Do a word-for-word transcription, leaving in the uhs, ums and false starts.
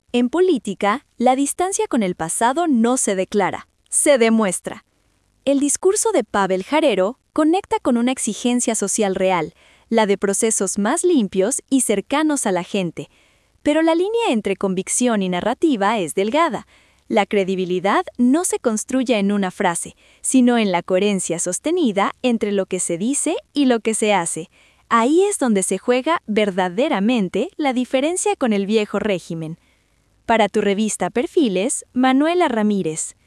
En política, la distancia con el pasado no se declara, se demuestra. El discurso de Pavel Jarero conecta con una exigencia social real, la de procesos más limpios y cercanos a la gente. Pero la línea entre convicción y narrativa es delgada. La credibilidad no se construye en una frase, sino en la coherencia sostenida entre lo que se dice y lo que se hace. Ahí es donde se juega verdaderamente la diferencia con el viejo régimen. Para tu revista Perfiles, Manuela Ramírez.